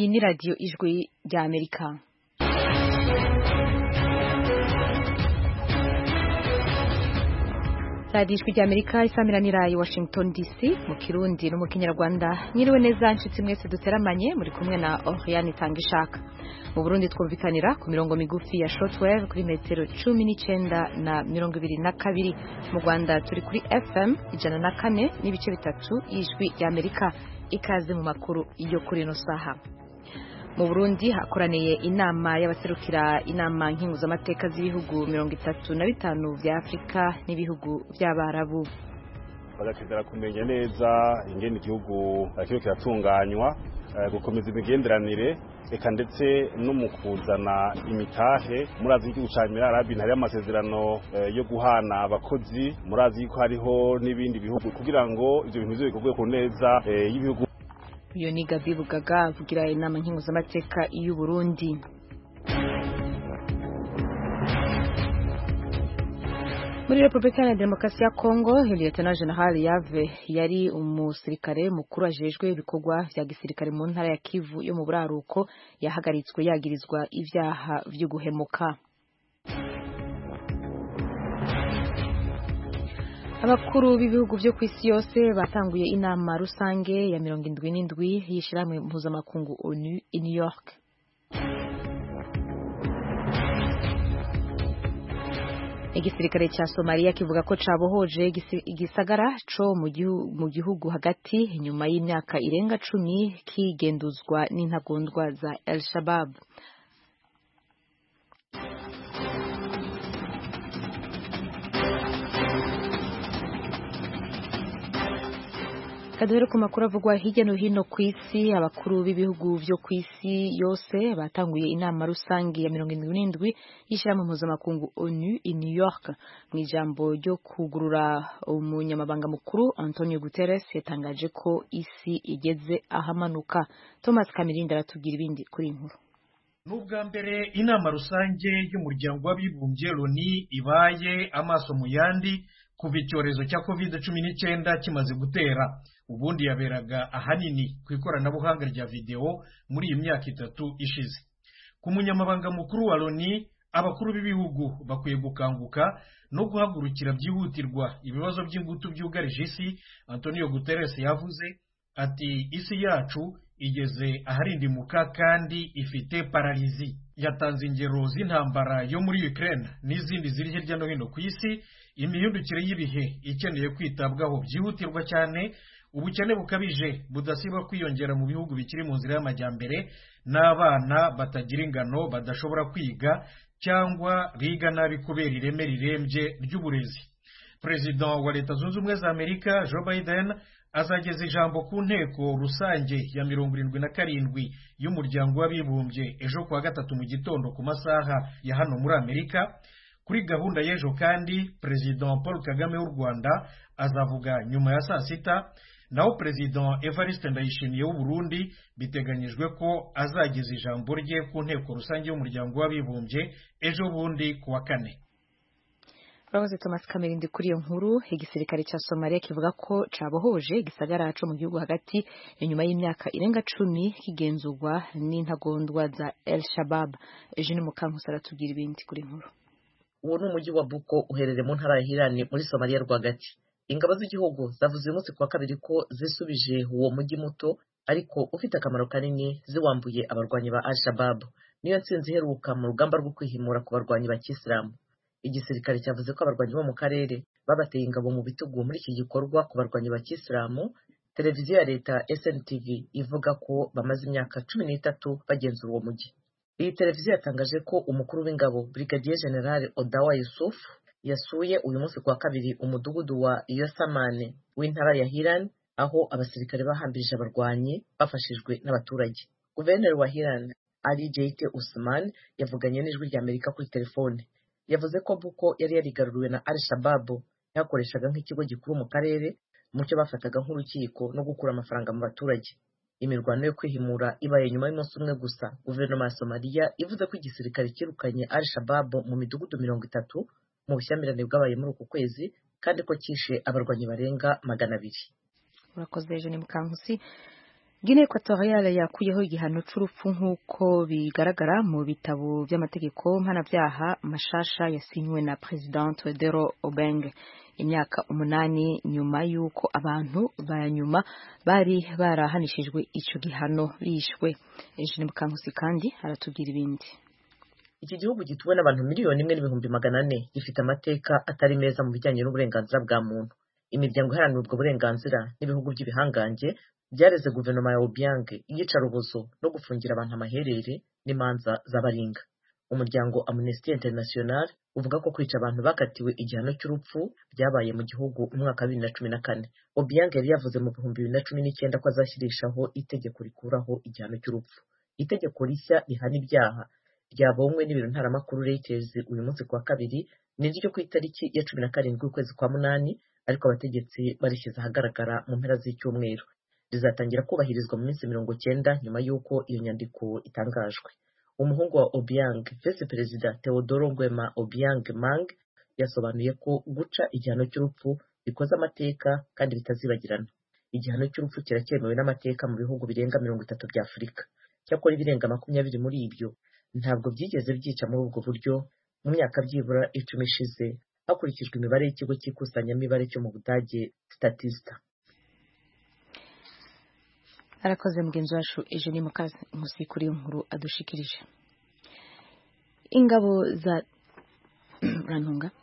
Iyi ni radiyo ijwi rya Amerika. Radiyo ijwi rya Amerika isamiranira i Washington DC mu Kirundi no mu Kinyarwanda. Mwiriwe neza nshuti mwese duteramanye, muri kumwe na Oriane Tangishaka. Mu Burundi twumvikanira ku mirongo migufi ya shortwave kuri metero 19 na 22. Mu Rwanda turi kuri FM 104 n'ibice bitatu y'ijwi rya Amerika. Ikaze mu makuru yo kuri no saha. Mu Burundi hakoraniye inama y'abaserukira inama nkinguzamateka z'ibihugu 35 vya Afrika n'ibihugu by'Abarabu. Bagakenera kumenya neza ingene igihugu kiriko kiratunganywa, gukomeza imigenderanire eka ndetse no mu kuzana imitahe. Murazi igihugu ca Emirates hari amasezerano yo guhana abakozi, murazi ko hariho n'ibindi bihugu kugira ngo ivyo bintu bikorwe ku neza y'ibihugu. Uyo ni Gabi Bugaga avugira inama nkinguzamateka y'u Burundi. Muri Republika ya Demokarasi ya Kongo, Lieutenant General Yave yari umusirikare mukuru ajejwe ibikorwa vya gisirikare mu ntara ya Kivu yo mu buraruko yahagaritswe yagirizwa ivyaha vyo guhemuka. Abakuru b'ibihugu byo kw'isi yose batanguye inama rusange ya 77 y'ishirahamwe mpuzamakungu ONU i New York. Igisirikare ca Somalia kivuga ko cabohoje igisagara co mu gihugu hagati inyuma y'imyaka irenga 10 kigenduzwa n'intagondwa za El Shabab. Kaduhere ku makuru avugwa hirya no hino ku isi. Abakuru b'ibihugu byo ku isi yose batanguye inama rusange ya 77 y'ishirahamwe mpuzamakungu ONU i New York. Mu ijambo ryo kugurura, umunyamabanga mukuru Antonio Guterres yatangaje ko isi igeze ahamanuka. Thomas Kamirinda aratubwira ibindi kuri inkuru. Nubwa mbere inama rusange y'umuryango w'abibumbye ONU ibaye amaso mu yandi kuva icyorezo cya COVID-19 kimaze gutera. Ubundi yaberaga ahanini ku ikoranabuhanga rya video muri iyi myaka 3 ishize. Ku munyamabanga mukuru wa ONU, abakuru b'ibihugu bakwiye gukanguka no guhagurukira byihutirwa ibibazo by'ingutu byugarije isi. Antonio Guterres yavuze ati isi yacu igeze aharindimuka kandi ifite paralizi. Yatanze ingero z'intambara yo muri Ukraine n'izindi ziri hirya no hino ku isi, imihindukire y'ibihe ikeneye kwitabwaho byihutirwa cyane, ubukene bukabije budasiba kwiyongera mu bihugu bikiri mu nzira y'amajyambere, n'abana batagira ingano badashobora kwiga cyangwa biga nabi kubera ireme rirembye ry'uburezi. President wa Leta Zunze Ubumwe za Amerika Joe Biden azageza ijambo ku nteko rusange ya 77 y'umuryango w'abibumbye ejo kuwa gatatu mu gitondo ku masaha ya hano muri Amerika. Kuri gahunda y'ejo kandi President Paul Kagame w'u Rwanda azavuga nyuma ya saa sita, naho President Evariste Ndayishimiye w'u Burundi biteganyijwe ko azageza ijambo rye ku nteko rusange y'umuryango w'abibumbye ejo bundi kuwa kane. Urakoze Thomas Kamerindi kuri iyo nkuru. Igisirikare ca Somalia kivuga ko cabohoje igisagara co mu gihugu hagati inyuma y'imyaka irenga 10 kigenzurwa n'intagondwa za El Shabab. Eugene Mukankusi aratubwira ibindi kuri nkuru. Uwo ni umujyi wa Buko uherereye mu ntara ya Hiran muri Somalia rwagati. Ingabo z'igihugu zavuze uyu munsi kuwa kabiri ko zisubije uwo mujyi muto ariko ufite akamaro kanini ziwambuye abarwanyi ba Al-Shabaab. Niyo ntsinzi iheruka mu rugamba rwo kwihimura ku barwanyi ba Kisilamu. Igisirikare cyavuze ko abarwanyi bo mu karere babateye ingabo mu bitugu muri iki gikorwa ku barwanyi ba Kisilamu. Televiziyo ya leta SNTV ivuga ko bamaze imyaka 13 bagenzura uwo mujyi. Iyi televiziyo yatangaje ko umukuru w'ingabo Brigadier General Odawa Yusuf yasuye uyu munsi kwa kabiri umudugudu wa Yosamane w'intara ya Hiran, aho abasirikare bahambirije abarwanyi bafashijwe n'abaturage. Guverineri wa Hiran Ali Jeite Usman yavuganye n'ijwi rya Amerika kuri telefone. Yavuze ko Buko yari yarigaruriwe na Al-Shabaab yakoreshaga nk'ikigo gikuru mu karere mu cyo bafataga nk'urukiko no gukura amafaranga mu baturage. Imirwano yo kwihimura ibaye nyuma y'umunsi umwe gusa. Guverinoma ya Somalia ivuze ko igisirikare kirukanye Al-Shabaab mu midugudu 30 mu bushyamirane bwabaye muri uku kwezi kandi ko kishe abarwanyi barenga 200. Urakoze Eugene Mukankusi. Guinea Equatoriale yakuyeho igihano c'urupfu nk'uko bigaragara mu bitabo by'amategeko mpanabyaha mashasha yasinywe na President Teodoro Obiang imyaka 8 nyuma y'uko abantu banyuma bari barahanishijwe ico gihano bishwe. Eugene Mukankusi kandi aratubwira ibindi. Iki gihugu gituwe n'abantu miliyoni 1.400 gifite amateka atari meza mu bijyanye n'uburenganzira bwa muntu. Imiryango iharanira ubwo burenganzira n'ibihugu by'ibihangange byareze guverinoma ya Obiang iyicarubozo no gufungira abantu amaherere n'imanza z'abaringa. Umuryango Amnesty International uvuga ko kwica abantu bakatiwe igihano cy'urupfu byabaye mu gihugu mu mwaka wa 2014. Obiang yari yavuze mu 2019 ko azashyirishaho itegeko rikuraho igihano cy'urupfu. Itegeko rishya rihana ibyaha ryabonywe n'ibiro ntaramakuru Reuters uyu munsi kwa kabiri niryo ku itariki ya 17 ukwezi kwa munani, ariko abategetsi barishyize ahagaragara mu mpera z'icyumweru. Rizatangira kubahirizwa mu minsi 90 nyuma y'uko iyo nyandiko itangajwe. Umuhungu wa Obiang, Vice Perezida Teodoro Obiang Mang, yasobanuye ko guca igihano cy'urupfu bikoze amateka kandi bitazibagirana. Igihano cy'urupfu kiracyemewe n'amateka mu bihugu birenga 30 bya Afurika. Cyakora ibirenga 20 muri ibyo ntabwo byigeze byica muri ubwo buryo mu myaka byibura 10 ishize, hakurikijwe imibare y'ikigo cy'ikusanyamibare cyo mu Budage Statista. Arakoze mugenzi wacu Eugene Mukankusi kuri iyo nkuru adushikirije. Ingabo za Rantunga.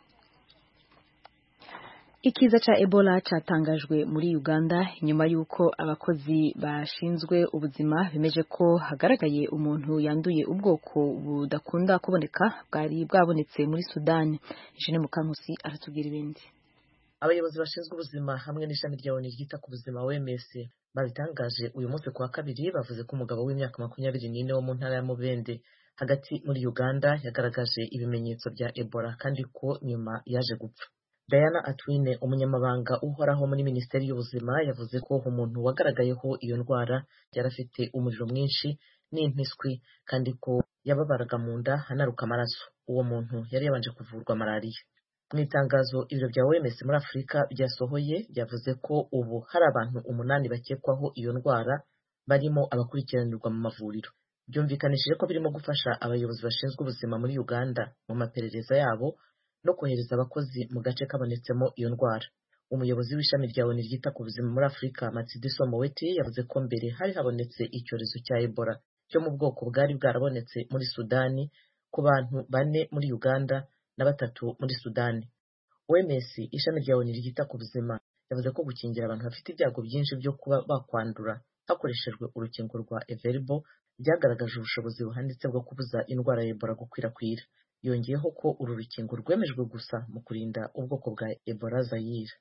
Ikiza ca Ebola catangajwe muri Uganda nyuma y'uko abakozi bashinzwe ubuzima bimeje ko hagaragaye umuntu yanduye ubwoko budakunda kuboneka bwari bwabonetse muri Sudan. Eugene Mukankusi aratubwira ibindi. Abayobozi bashinzwe ubuzima hamwe n'ishami rya ONU ryita ku buzima OMS babitangaje uyu munsi kwa kabiri, bavuze ko umugabo w'imyaka 24 wo mu ntara ya Mubende hagati muri Uganda yagaragaje ibimenyetso bya Ebola kandi ko nyuma yaje gupfa. Diana Atwine, umunyamabanga uhoraho muri Minisiteri y'Ubuzima, yavuze ko umuntu wagaragayeho iyo ndwara yarafite umuriro mwinshi n'impiswi kandi ko yababaraga mu nda hanaruka amaraso. Uwo muntu yari yabanje kuvurwa malaria. Mu itangazo ibiro bya OMS muri Afurika byasohoye byavuze ko ubu hari abantu 8 bakekwaho iyo ndwara barimo abakurikiranirwa mu mavuriro. Byumvikanishije ko birimo gufasha abayobozi bashinzwe ubuzima muri Uganda mu maperereza yabo no kohereza abakozi mu gace kabonetsemo iyo ndwara. Umuyobozi w'ishami rya ONU ryita ku buzima muri Afurika Matshidiso Moeti yavuze ko mbere hari habonetse icyorezo cya Ebola cyo mu bwoko bwari bwarabonetse muri Sudani ku bantu 4 muri Uganda na 3 muri Sudani. OMS ishami rya ONU ryita ku buzima yavuze ko gukingira abantu bafite ibyago byinshi byo kuba bakwandura hakoreshejwe urukingo rwa Everbo byagaragaje ubushobozi buhanitse bwo kubuza indwara ya Ebola gukwirakwira. Yongeyeho ko uru rukingo rwemejwe gusa mu kurinda ubwoko bwa Ebola Zaire.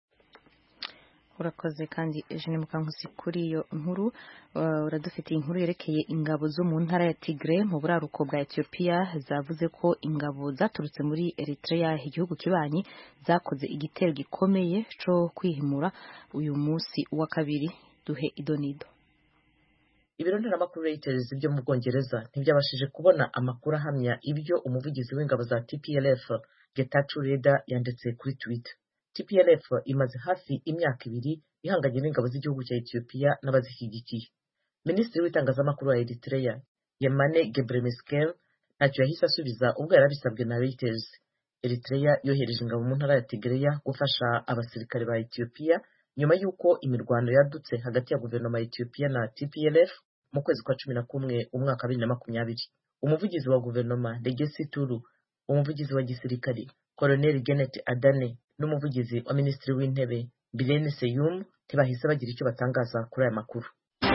Urakoze kandi Eugene Mukankusi kuri iyo nkuru. Uradufitiye inkuru yerekeye ingabo zo mu ntara ya Tigre mu buraruko bwa Ethiopia zavuze ko ingabo zaturutse muri Eritrea, igihugu kibanyi, zakoze igitero gikomeye cyo kwihimura uyu munsi wa kabiri. Duhe idonido. Ibiro ntaramakuru Reuters byo mu Bwongereza ntibyabashije kubona amakuru ahamya ibyo umuvugizi w'ingabo za TPLF Getachew Reda yanditse kuri Twitter. TPLF imaze hafi imyaka 2 ihanganye n'ingabo z'igihugu cya Ethiopia n'abazishyigikiye. Minisitiri w'itangazamakuru wa Eritrea Yemane Gebremeskel ntacyo yahise asubiza ubwo yarabisabwe na Reuters. Eritrea yohereje ingabo mu ntara ya Tigray gufasha abasirikare ba Ethiopia nyuma y'uko imirwano yadutse hagati ya guverinoma ya Ethiopia na TPLF mu kwezi kwa 11 umwaka 2020. Umuvugizi wa guverinoma Legacy Tulu, umuvugizi wa gisirikare Colonel Genet Adane n'umuvugizi wa Minisitiri w'Intebe Bilene Seyum ntibahise bagira icyo batangaza kuri aya makuru.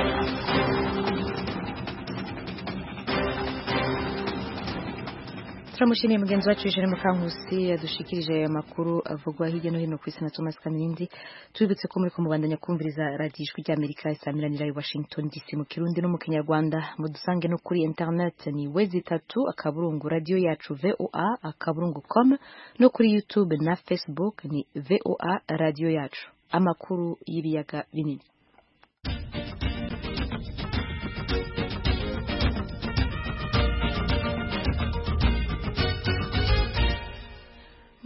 Turamushimiye mugenzi wacu Eugene Mukankusi yadushikirije aya makuru avugwa hirya no hino ku isi na Thomas Kamirindi. Tubibutse ko muri kumubandanya kumviriza radio Ijwi ry'Amerika isamiranira i Washington DC mu Kirundi no mu Kinyarwanda. Mudusange no kuri internet ni wezi3 akaburungu radio yacu VOA akaburungu.com no kuri YouTube na Facebook ni VOA radio yacu. Amakuru y'ibiyaga binini.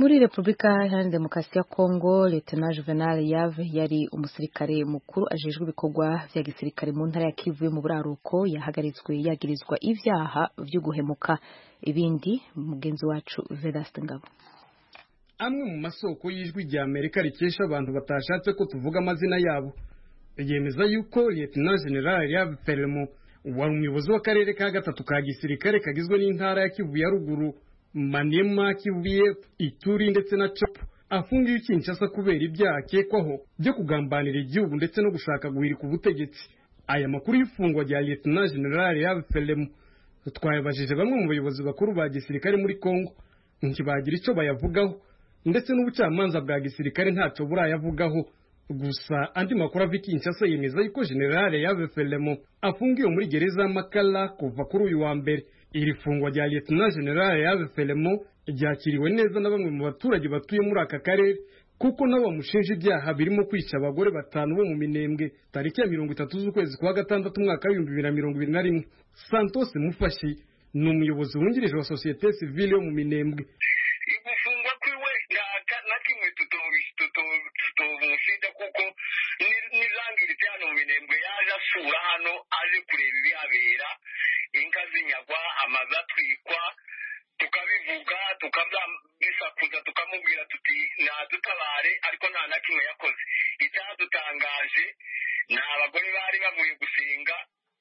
muri Repubulika Iharanira Demokarasi ya Kongo, Lieutenant Juvenal Yave yari umusirikare mukuru ajejwe ibikorwa vya gisirikare mu ntara ya Kivu mu buraruko yahagaritswe yagirizwa ivyaha vyo guhemuka. Ibindi mugenzi wacu Vedaste Ngabo. Amwe mu masoko y'ijwi rya Amerika rikesha abantu batashatse ko tuvuga amazina yabo yemeza yuko Lieutenant General Yave Felemo wari umuyobozi w'akarere ka gatatu ka gisirikare kagizwe n'intara ya Kivu ya ruguru, Maniema, Kivu y'Epfo, Ituri ndetse na Chopo afungiwe Kinshasa kubera ibyaha akekwaho byo kugambanira igihugu ndetse no gushaka guhirika ubutegetsi. Aya makuru y'ifungwa rya Lieutenant General Yave Felemo twayabajije bamwe mu bayobozi bakuru ba gisirikare muri Kongo ntibagira icyo bayavugaho, ndetse n'ubucamanza bwa gisirikare ntacyo burayavugaho. Gusa andi makuru ava Kinshasa yemeza yuko General Yave Felemo afungiwe muri gereza Makala kuva kuri uyu wa mbere. Iri fungwa rya Lieutenant General Yave Felemo ryakiriwe neza na bamwe mu baturage batuye muri aka karere, kuko nabo bamushinja ibyaha birimo kwica abagore 5 bo mu Minembwe tariki ya 30 z'ukwezi kwa gatandatu mwaka wa 2021. Santos Mufashi ni umuyobozi wungirije wa societe civile yo mu Minembwe. Igufungwa kwiwe na kimwe tutomushinja kuko nizangirite hano mu Minembwe yaje asura hano aje kureba ibihabera, inka zinyagwa, amazu atwikwa, tukabivuga tukabisakuza tukamubwira tuti nadutabare, ariko nta na kimwe yakoze. Icyadutangaje ni abagore bari bavuye gusenga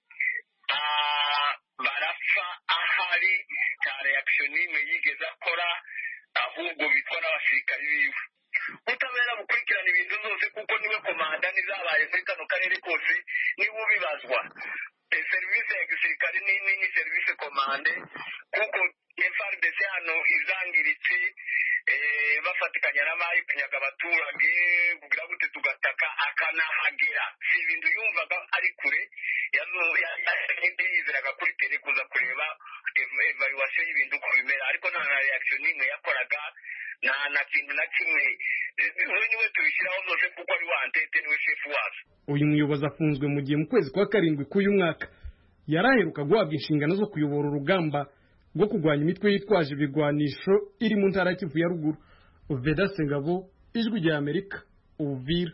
barapfa ahari, nta reaction n'imwe yigeze akora, ahubwo bitwa n'abasirikari biwe. Ubutabera bukurikirana ibintu zose kuko niwe komanda nizabaye muri kano karere kose, niwe ubibazwa. Serivisi ya gisirikare ni serivisi komande, kuko FARDC hano izangiritse bafatikanya n'amayi kunyaga abaturage kugira gute tugataka akanahagera. Si ibintu yumvaga ari kure, yizeraga kuri tele kuza kureba evaluation y'ibintu uko bimera, ariko nta reaction n'imwe yakoraga, na kintu na kimwe. Niwe tubishyiraho zose kuko ari wantete, niwe shefu wacu. Uyu muyobozi afunzwe mu gihe mu kwezi kwa karindwi k'uyu mwaka yaraheruka guhabwa inshingano zo kuyobora urugamba rwo kurwanya imitwe yitwaje ibigwanisho iri mu ntara ya Kivu ya ruguru. Vedaste Ngabo, ijwi rya Amerika, Uvira.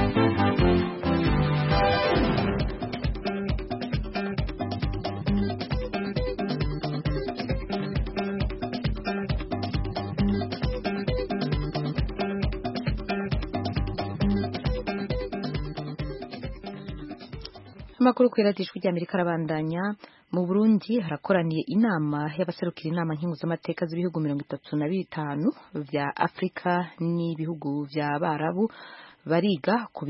Amakuru kwiratishwa rya Amerika arabandanya. Mu Burundi harakoraniye inama y'abaserukira inama nkinguzamateka z'ibihugu 35 vya Afrika n'ibihugu vya Barabu bariga ku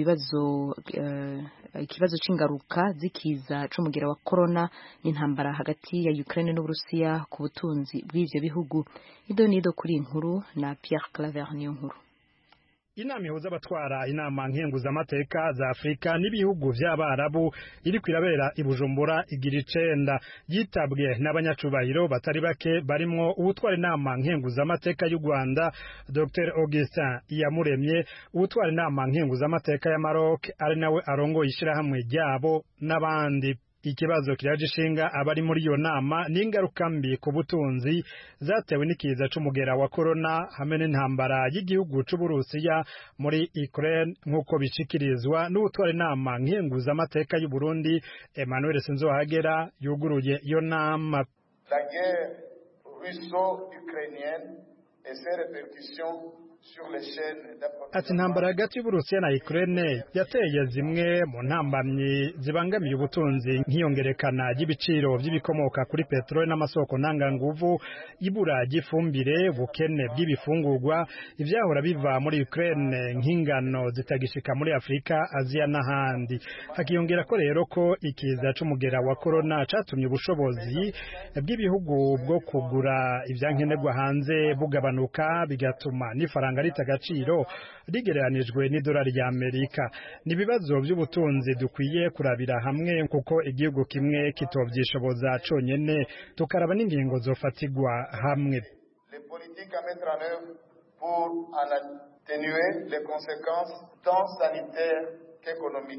ikibazo c'ingaruka zikiza c'umugera wa corona n'intambara hagati ya Ukraine n'Uburusiya ku butunzi bw'ivyo bihugu. Idonido kuri inkuru na Pierre Claver niyo nkuru. Inama ihuza abatwara inama nkenguzamateka za Afrika n'ibihugu vy'Abarabu iri kwirabera i Bujumbura igira 9 yitabwe n'abanyacubahiro batari bake barimwo ubutwara inama nkenguzamateka y'u Rwanda Dr Augustin Iyamuremye, ubutwara inama nkenguzamateka ya Maroc ari nawe arongoye ishirahamwe ryabo n'abandi. Ikibazo kirajishinga abari muri iyo nama n'ingaruka mbi ku butunzi zatewe n'ikiza c'umugera wa corona hamwe n'intambara y'igihugu c'Uburusiya muri Ukraine, nk'uko bishikirizwa n'ubutwara inama nkenguzamateka y'u Burundi Emmanuel Sinzohagera yuguruye iyo nama. La guerre russo-ukrainienne et ses répercussions ati intambara hagati y'Uburusiya na Ukraine yateye zimwe mu ntambamyi zibangamiye ubutunzi nk'iyongerekana ry'ibiciro by'ibikomoka kuri peteroli n'amasoko ntanganguvu, ibura ry'ifumbire, ubukene bw'ibifungurwa, ivyahora biva muri Ukraine nk'ingano zitagishika muri Afrika, Aziya n'ahandi. Hakiyongera ko rero ko ikiza c'umugera wa corona catumye ubushobozi bw'ibihugu bwo kugura ivyankenerwa hanze bugabanuka, bigatuma n'ifaranga rita agaciro rigereranijwe n'idolari ya Amerika. Ni ibibazo by'ubutunzi dukwiye kurabira hamwe kuko igihugu kimwe kitovyishoboza conyene, tukaraba n'ingingo zofatigwa hamwe. Les politiques à mettre en œuvre pour en atténuer les conséquences tant sanitaires qu'économiques.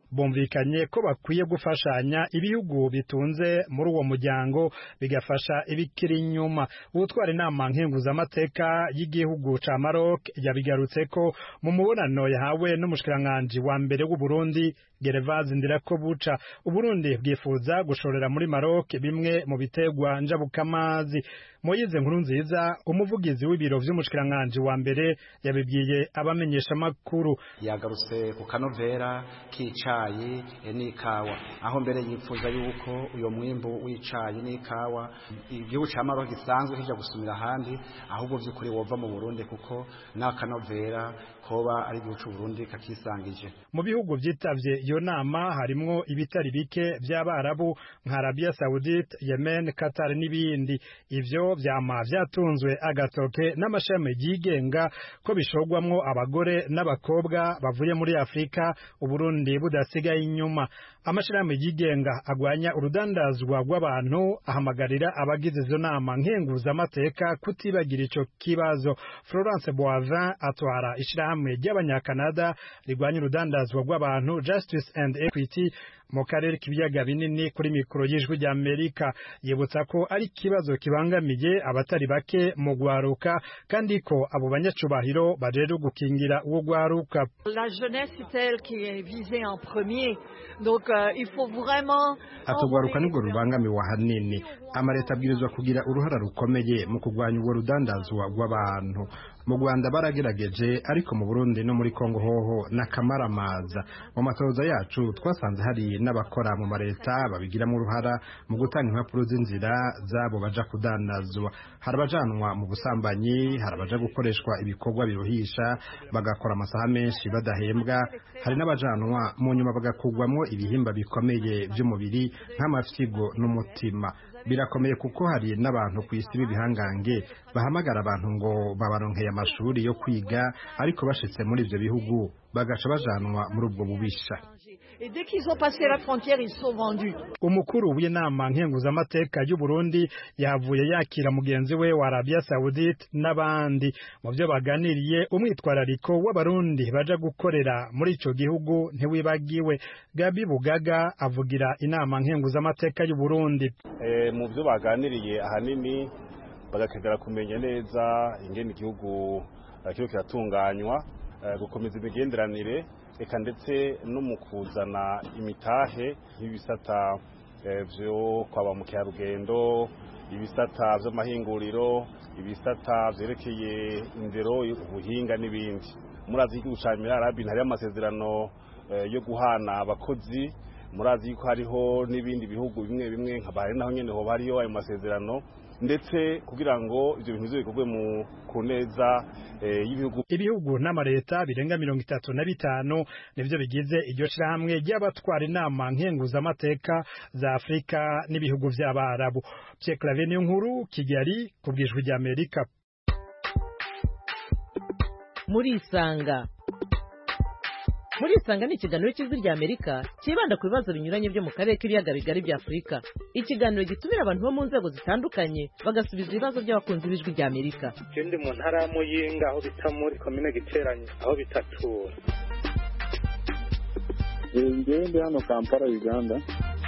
bumvikanye ko bakwiye gufashanya ibihugu bitunze muri uwo muryango bigafasha ibikiri inyuma. Utwara inama nkenguzamateka y'igihugu ca Maroc yabigarutse ko mu mubonano yahawe n'umushikiranganji wa mbere w'u Burundi Gervase Ndirakobuca. Uburundi bwifuza gushorera muri Maroc bimwe mu bitegwa njabukamazi. Moyize Nkurunziza, umuvugizi w'ibiro vy'umushikiranganji wa mbere, yabibwiye abamenyesha makuru. Yagarutse ku kanovera k'icayi n'ikawa, aho mbere yifuza yuko uyo mwimbu w'icayi n'ikawa igihugu ca Maroc gisanzwe kija gusumira ahandi, ahubwo vy'ukuri wova mu Burundi kuko na kanovera koba ari igihugu c'u Burundi kakisangije. Mu bihugu vyitavye iyo nama harimwo ibitari bike vy'Abarabu nka Arabia Saudite, Yemen, Qatar n'ibindi. Ivyo vyama vyatunzwe agatoke n'amashami yigenga ko bishogwamwo abagore n'abakobwa bavuye muri Afrika, Uburundi budasigaye inyuma. Amashami yigenga agwanya urudandazwa rw'abantu ahamagarira abagize izo nama nkenguzamateka kutibagira ico kibazo. Florence Boivin atwara ishirahamwe ry'Abanyakanada rigwanya urudandazwa rw'abantu Justice and Equity mu karere k'ibiyaga binini kuri mikoro y'Ijwi ry'Amerika. Yibutsa ko ari kibazo kibangamiye abatari bake mu gwaruka kandi ko abo banyacubahiro bajeje gukingira uwo gwaruka. La jeunesse c'est elle qui est visée en premier. Donc il faut vraiment atugwaruka nibwo rubangamiwe hanini. Amareta abwirizwa kugira uruhara rukomeye mu kugwanya uwo rudandazwa rw'abantu. Mu Rwanda baragerageje, ariko mu Burundi no muri Kongo hoho n'akamaramaza. Mu matoza yacu twasanze hari n'abakora mu mareta babigiramo uruhara mu gutanga impapuro z'inzira zabo baja kudandazwa. Harabajanwa mu busambanyi, harabaja gukoreshwa ibikorwa biruhisha bagakora amasaha menshi badahembwa, hari n'abajanwa mu nyuma bagakugwamwo ibihimba bikomeye by'umubiri nk'amafyigo n'umutima. Birakomeye kuko hari n'abantu kw'isi b'ibihangange bahamagara abantu ngo babaronkeye amashuri yo kwiga, ariko bashitse muri ivyo bihugu bagaca bajanwa muri ubwo bubisha. Et dès qu'ils ont passé la frontière, ils sont vendus. Umukuru w'inama nkenguzamateka y'u Burundi yavuye yakira mugenzi we wa Arabia Saudite n'abandi. Mu byo baganiriye, umwitwarariko w'abarundi baja gukorera muri ico gihugu ntiwibagiwe. Gabi Bugaga avugira inama nkenguzamateka y'u Burundi. Mu byo baganiriye ahanini bagakenera kumenya neza ingene igihugu kiriko kiratunganywa, gukomeza imigenderanire eka ndetse no mu kuzana imitahe y'ibisata vyo kwaba mu mukerarugendo, ibisata vy'amahinguriro, ibisata vyerekeye indero, ubuhinga n'ibindi. Murazi igihugu ca Emirates hari amasezerano yo guhana abakozi, murazi ko hariho n'ibindi bihugu bimwe bimwe nka Bahrain naho nyene ho hariyo ayo masezerano, ndetse kugira ngo ivyo bintu bikorwe mu kuneza ibihugu n'amareta birenga 35 nivyo bigize iryo shirahamwe ry'abatwara inama nkenguzamateka za Afrika n'ibihugu vy'Abarabu. Pierre Claver Niyonkuru, Kigali, kubw'Ijwi ry'Amerika. Muri Isanga ni ikiganiro cy'Ijwi ry'Amerika kibanda ku bibazo binyuranye byo mu karere k'ibiyaga bigari bya Afurika. Ikiganiro gitumira abantu bo mu nzego zitandukanye bagasubiza ibibazo by'abakunzi b'Ijwi ry'Amerika. Ndi mu ntara ya Muyinga aho bita muri komine Giteranye aho bitatura. Ndi hano Kampala, Uganda.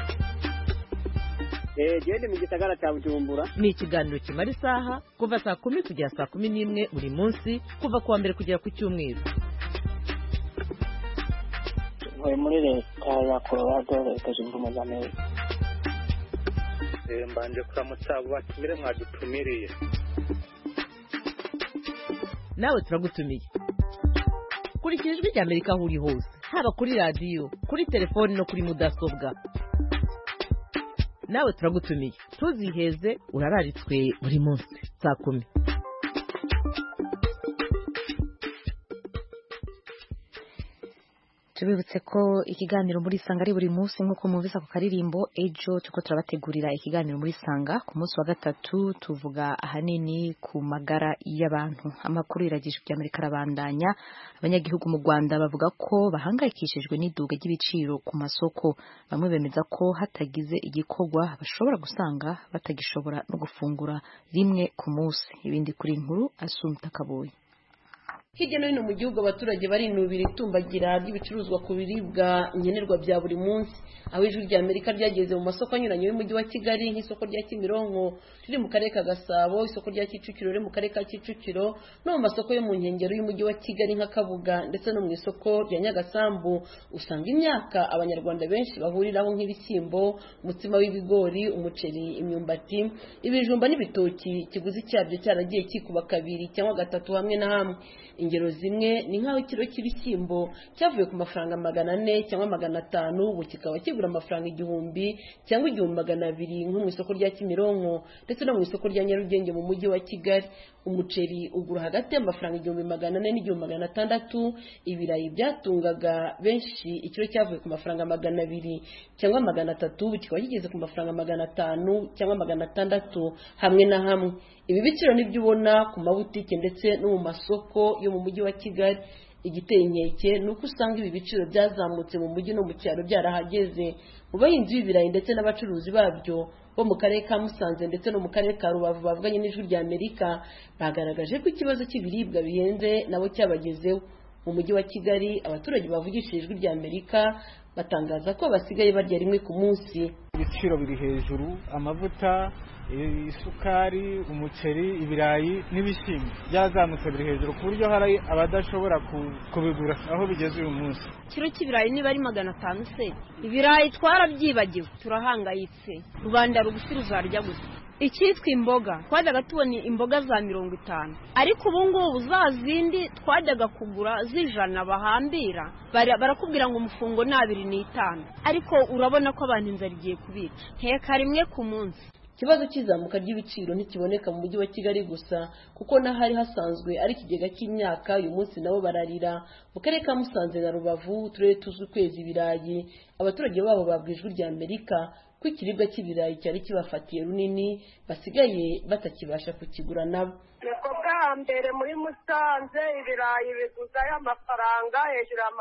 Ndi mu gisagara cya Bujumbura. Ni ikiganiro kimara isaha kuva saa 10 kugera saa 11 buri munsi kuva kuwa mbere kugera ku cyumweru. Muri leta ya Colorado, leta zunze ubumwe za Amerika. Mbanje kuramutsa abo batumire mwadutumiriye. Nawe turagutumiye. Kurikira Ijwi ry'Amerika aho uri hose, haba kuri radio, kuri telefone no kuri mudasobwa. Nawe turagutumiye. Tuziheze urararitswe buri munsi saa 10. Tubibutse ko ikiganiro muri Isanga ari buri munsi nk'uko muvisa ku karirimbo ejo tuko turabategurira ikiganiro muri Isanga ku munsi wa gatatu tuvuga ahanini ku magara y'abantu. Amakuru iragishwe by'Amerika rabandanya. Abanyagihugu mu Rwanda bavuga ko bahangayikishijwe n'iduga ry'ibiciro ku masoko. Bamwe bemeza ko hatagize igikorwa bashobora gusanga batagishobora no gufungura rimwe ku munsi. Ibindi kuri inkuru Asumta Kaboyi. hirya no hino mu gihugu abaturage barinubira itumbagira ry'ibicuruzwa ku biribwa nkenerwa bya buri munsi, aho ijwi rya Amerika ryageze mu masoko anyuranye y'umujyi wa Kigali nk'isoko rya Kimironko riri mu karere ka Gasabo, isoko rya Kicukiro riri mu karere ka Kicukiro, no mu masoko yo mu nkengero y'umujyi wa Kigali nka Kabuga ndetse no mu isoko rya Nyagasambu. Usanga imyaka abanyarwanda benshi bahuriraho nk'ibishyimbo, umutsima w'ibigori, umuceri, imyumbati, ibijumba n'ibitoki, kiguzi cyabyo cyaragiye kikuba kabiri cyangwa gatatu hamwe na hamwe. Ingero zimwe ni nk'aho ikiro cy'ibishyimbo cyavuye ku mafaranga 400 cyangwa 500 ubu kikaba kigura amafaranga 1000 cyangwa 1200 nko mu isoko rya Kimironko ndetse no mu isoko rya Nyarugenge mu mujyi wa Kigali. Umuceri ugura hagati y'amafaranga 1400 n'1600. Ibirayi byatungaga benshi ikiro cyavuye ku mafaranga 200 cyangwa 300 ubu kikaba kigeze ku mafaranga 500 cyangwa 600 hamwe na hamwe. Ibi biciro nibyo ubona ku mabutike ndetse no mu masoko yo mu mujyi wa Kigali. Igiteye inkeke nuko usanga ibi biciro byazamutse mu mujyi no mu cyaro byarahageze. Mu bahinzi b'ibirayi ndetse n'abacuruzi babyo bo mu karere ka Musanze ndetse no mu karere ka Rubavu bavuganye n'ijwi rya Amerika bagaragaje ko ikibazo cy'ibiribwa bihenze nabo cyabagezeho. Mu mujyi wa Kigali abaturage bavugishije ijwi rya Amerika batangaza ko basigaye barya rimwe ku munsi. Ibiciro biri hejuru, amavuta, isukari, umuceri, ibirayi n'ibishyimbo byazamutse biri hejuru ku buryo hari abadashobora kubigura aho bigeze uyu munsi. Kiro cy'ibirayi niba ari 500 se, ibirayi twarabyibagiwe, turahangayitse, rubanda rugufi ruzarya gusa. Icyitwa imboga twajyaga tubona imboga za 50, ariko ubu ngubu za zindi twajyaga kugura zijana bahambira barakubwira ngo umufungo ni 25, ariko urabona ko abantu inzara igiye kubica heka rimwe ku munsi. Ikibazo cy'izamuka ry'ibiciro ntikiboneka mu mujyi wa Kigali gusa kuko n'ahari hasanzwe ari ikigega cy'imyaka uyu munsi nabo bararira. Mu karere ka Musanze na Rubavu turere tuzwi kwezi ibirayi, abaturage babo babwijwe rya Amerika ko ikiribwa cy'ibirayi cyari kibafatiye runini basigaye batakibasha kukigura nabo. Niko bwa mbere muri Musanze ibirayi biguza y'amafaranga hejuru ya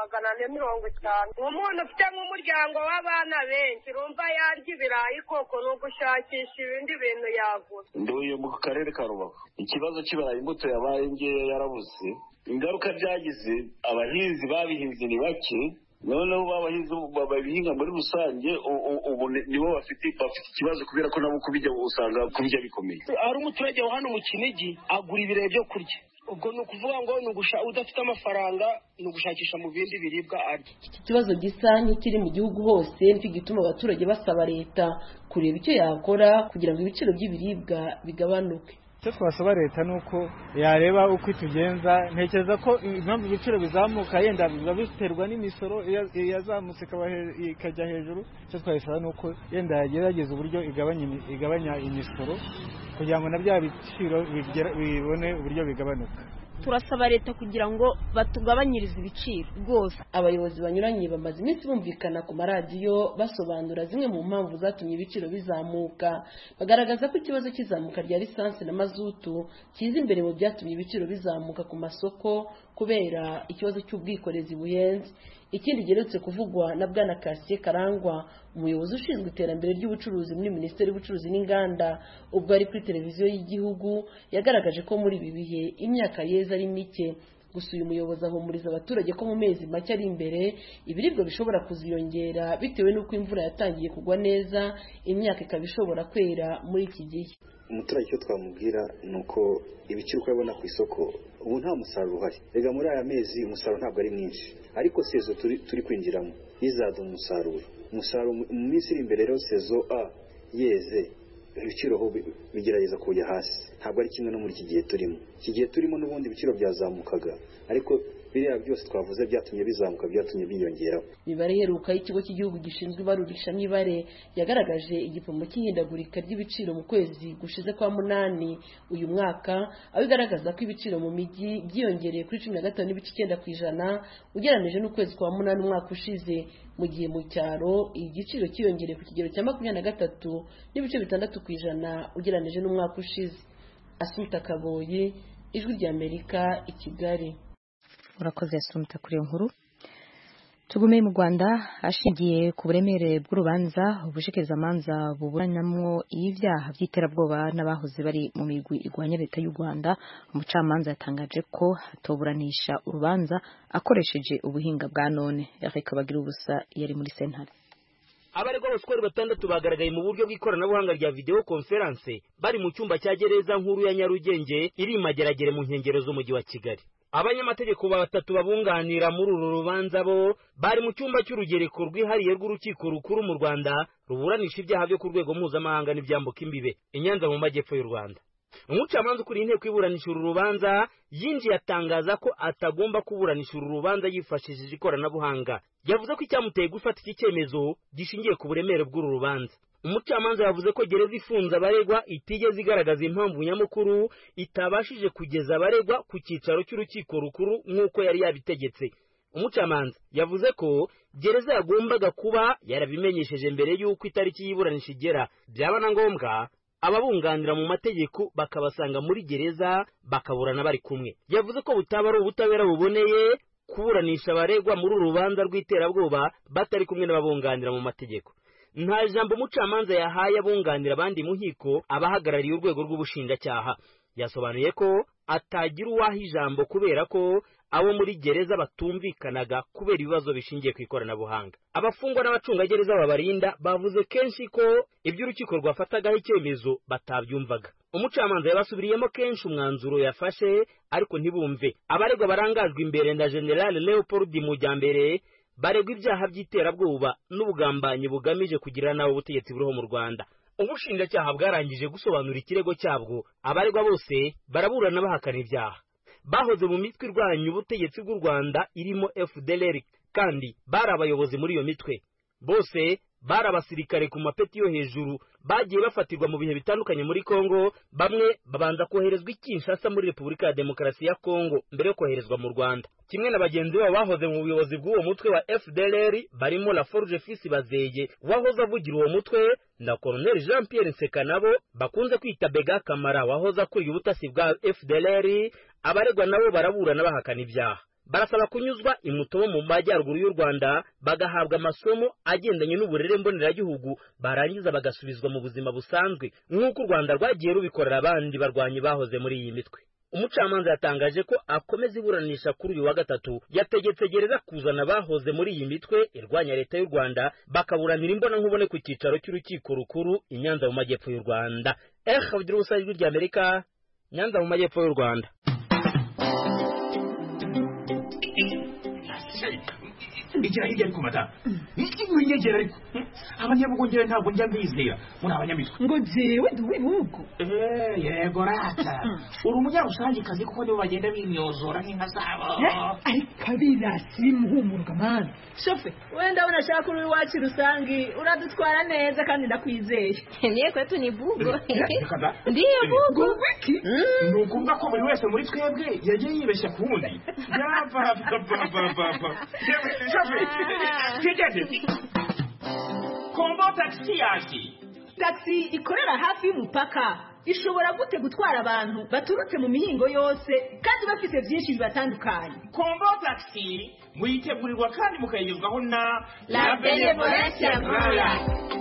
450. Umuntu ufite nk'umuryango w'abana benshi urumva yarya ibirayi koko no gushakisha ibindi bintu yagura. Nduye mu karere ka Rubavu, ikibazo cy'ibirayi imbuto yabaye ngeya yarabuze. Ingaruka byagize abahinzi babihinze ni bake, noneho babahinzi babihinga muri rusange ubu nibo bafite ikibazo kubera ko nabo kubijya usanga kubijya bikomeye. Ari umuturage wa hano mu Kinigi agura ibirayi byo kurya, ubwo ni ukuvuga ngo udafite amafaranga ni ugushakisha mu bindi biribwa arya. Iki kibazo gisa nk'ikiri mu gihugu hose nicyo gituma abaturage basaba leta kureba icyo yakora kugira ngo ibiciro by'ibiribwa bigabanuke. Icyo twasaba leta nuko yareba uko itugenza. Ntekereza ko impamvu ibiciro bizamuka yenda biba biterwa n'imisoro yazamutse ikajya hejuru. Icyo twasaba nuko yenda yagerageza uburyo igabanya imisoro kugira ngo na bya biciro bibone uburyo bigabanuka. Turasaba leta kugira ngo batugabanyirize ibiciro rwose. Abayobozi banyuranye bamaze iminsi bumvikana ku maradiyo basobanura zimwe mu mpamvu zatumye ibiciro bizamuka. Bagaragaza ko ikibazo cy'izamuka rya lisansi na mazutu kiza imbere mu byatumye ibiciro bizamuka ku masoko kubera ikibazo cy'ubwikorezi buhenze. Ikindi giherutse kuvugwa na Bwana Cassier Karangwa, umuyobozi ushinzwe iterambere ry'ubucuruzi muri Minisiteri y'Ubucuruzi n'Inganda, ubwo ari kuri televiziyo y'igihugu yagaragaje ko muri ibi bihe imyaka yeza ari mike. Gusa uyu muyobozi ahumuriza abaturage ko mu mezi make ari imbere ibiribwa bishobora kuziyongera bitewe n'uko imvura yatangiye kugwa neza, imyaka ikaba ishobora kwera muri iki gihe. Umuturage icyo twamubwira ni uko ibiciro uko abona ku isoko ubu nta musaruro uhari. Rega muri aya mezi umusaruro ntabwo ari mwinshi, ariko sezo turi kwinjiramo izaduha umusaruro mu minsi iri imbere. Rero sezo A yeze ibiciro ho bigerageza kujya hasi, ntabwo ari kimwe no muri iki gihe turimo. Iki gihe turimo n'ubundi ibiciro byazamukaga, ariko biriya byose twavuze byatumye bizamuka, byatumye biyongeraho. Imibare iheruka y'ikigo cy'igihugu gishinzwe ibarurishamibare yagaragaje igipimo cy'ihindagurika ry'ibiciro mu kwezi gushize kwa munani uyu mwaka, aho igaragaza ko ibiciro mu mijyi byiyongereye kuri 15.9% ugereranije n'ukwezi kwa munani umwaka ushize, mu gihe mu cyaro igiciro cyiyongereye ku kigero cya 23.6% ugereranije n'umwaka ushize. Asumta Kaboyi, Ijwi ry'Amerika, i Kigali. Urakoze Asumta kuri iyo nkuru. tugume mu Rwanda ashingiye ku buremere bw'urubanza ubushikirizamanza buburanamwo ibyaha by'iterabwoba n'abahoze bari mu migwi igwanya leta y'u Rwanda umucamanza yatangaje ko atoburanisha urubanza akoresheje ubuhinga bwa none Eric Bagirubusa yari muri sentare. Abaregwa b'abaswari batandatu bagaragaye mu buryo bw'ikoranabuhanga rya video conference bari mu cyumba cya gereza nkuru ya Nyarugenge iri Mageragere mu nkengero z'umujyi wa Kigali. Abanyamategeko batatu babunganira muri uru rubanza bo bari mu cyumba cy'urugereko rwihariye rw'urukiko rukuru mu Rwanda ruburanisha ibyaha byo ku rwego mpuzamahanga n'ibyambuka imbibe i Nyanza mu majyepfo y'u Rwanda. Umucamanza ukuriye inteko iburanisha uru rubanza yinjiye atangaza ko atagomba kuburanisha uru rubanza yifashishije ikoranabuhanga. Yavuze ko icyamuteye gufata iki cyemezo gishingiye ku buremere bw'uru rubanza. Umucamanza yavuze ko gereza ifunze abaregwa itigeze igaragaza impamvu nyamukuru itabashije kugeza abaregwa ku cyicaro cy'urukiko rukuru nk'uko yari yabitegetse. Umucamanza yavuze ko gereza yagombaga kuba yarabimenyesheje mbere y'uko itariki y'iburanisha igera, byaba na ngombwa ababunganira mu mategeko bakabasanga muri gereza bakaburana bari kumwe. Yavuze ko butaba ari ubutabera buboneye kuburanisha abaregwa muri uru rubanza rw'iterabwoba batari kumwe n'ababunganira mu mategeko. Nta jambo umucamanza yahaye abunganira abandi mu nkiko abahagarariye urwego rw'ubushinjacyaha. Yasobanuye ko atagira uwaha ijambo kubera ko abo muri gereza batumvikanaga kubera ibibazo bishingiye ku ikoranabuhanga. Abafungwa n'abacungagereza babarinda bavuze kenshi ko ibyo urukiko rwafatagaho icyemezo batabyumvaga. Umucamanza yabasubiriyemo kenshi umwanzuro yafashe ariko ntibumve. Abaregwa barangajwe imbere na General Leopold Mujyambere baregwa ibyaha by'iterabwoba n'ubugambanyi bugamije kugira nawe ubutegetsi buriho mu Rwanda. Ubushinjacyaha bwarangije gusobanura ikirego cyabwo. Abaregwa bose baraburana bahakana ibyaha. Bahoze mu mitwe irwanya ubutegetsi bw'u Rwanda irimo FDLR kandi bari abayobozi muri iyo mitwe. Bose bari abasirikare ku mapeti yo hejuru bagiye bafatirwa mu bihe bitandukanye muri Kongo, bamwe babanza koherezwa i Kinshasa muri Repubulika ya Demokarasi ya Kongo mbere yo koherezwa mu Rwanda. Kimwe na bagenzi babo bahoze mu buyobozi bw'uwo mutwe wa FDLR barimo Laforge Fils Bazeye wahoze avugira uwo mutwe na Colonel Jean Pierre Nsekanabo bakunze kwita Bega Kamara wahoze akuriye ubutasi bwa FDLR. Abaregwa nabo baraburana bahakana ibyaha. Barasaba kunyuzwa imutobo mu majyaruguru y'u Rwanda bagahabwa amasomo agendanye n'uburere mboneragihugu barangiza bagasubizwa mu buzima busanzwe nk'uko u Rwanda rwagiye rubikorera abandi barwanyi bahoze muri iyi mitwe. Umucamanza yatangaje ko akomeza iburanisha kuri uyu wa gatatu. Yategetse gereza kuzana bahoze muri iyi mitwe irwanya leta y'u Rwanda bakaburanira imbona nkubone ku cyicaro cy'urukiko rukuru i Nyanza mu majyepfo y'u Rwanda. Bagirubusa ijwi rya Amerika, Nyanza mu majyepfo y'u Rwanda. Igira hirya ariko mata winyegera ariko abanyabugongera ntabwo njya mbizera muri abanyamitwe ngo jewe duwibugo yego rata uri umunyarusange kazi kuko nibo bagenda bimyozora nk'inka zabo ariko abirasi muhumurwa mani shofe wenda unashaka uri iwacu rusangi uradutwara neza kandi ndakwizeye niye kwetu ni bugo ndiye bugo wiki ni ukuvuga ko buri wese muri twebwe yagiye yibeshya ku wundi Kombo taxi yaje. Taxi ikorera hafi y'umupaka. Ishobora gute gutwara abantu baturutse mu mihingo yose kandi bafite byinshi bibatandukanye. Kombo taxi muyitegurirwa kandi mukayigezwaho na La Benevolencia Royal.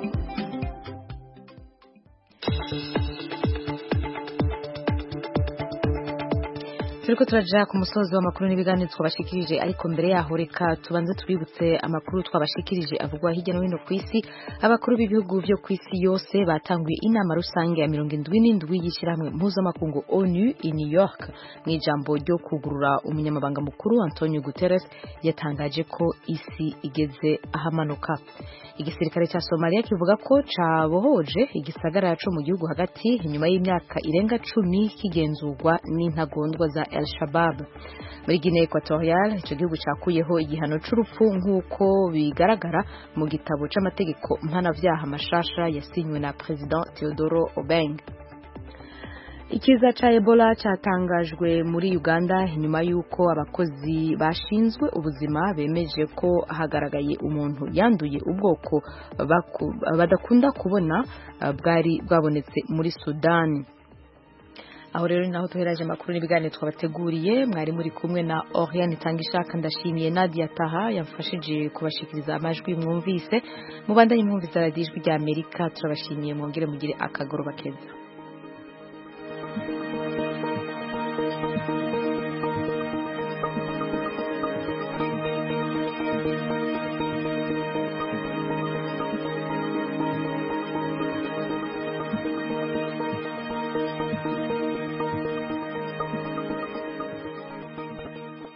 Turiko turaja ku musozi w'amakuru n'ibiganiro twabashikirije, ariko mbere yaho reka tubanze tubibutse amakuru twabashikirije avugwa hirya no hino ku isi. Abakuru b'ibihugu byo ku isi yose batanguye inama rusange ya 77 y'ishyirahamwe mpuzamakungu ONU i New York. Mu ijambo ryo kugurura umunyamabanga mukuru Antonio Guterres yatangaje ko isi igeze ahamanuka. Igisirikare cya Somalia kivuga ko cabohoje igisagara cyo mu gihugu hagati inyuma y'imyaka irenga 10 kigenzurwa n'intagondwa za Al-Shabaab. Muri Guinea Equatorial icyo gihugu cyakuyeho igihano cy'urupfu nk'uko bigaragara mu gitabo c'amategeko mpanavyaha mashasha yasinywe na President Teodoro Obiang. Ikiza cha Ebola cyatangajwe muri Uganda nyuma y'uko abakozi bashinzwe ubuzima bemeje ko hagaragaye umuntu yanduye ubwoko badakunda kubona bwari bwabonetse muri Sudan. aho rero naho tuheraje amakuru n'ibiganiro twabateguriye mwari muri kumwe na Oriane Itangishaka ndashimiye Nadia Taha yamfashije kubashikiriza amajwi mwumvise mubandanye mwumviza radiyo ijwi rya Amerika turabashimiye mwongere mugire akagoroba keza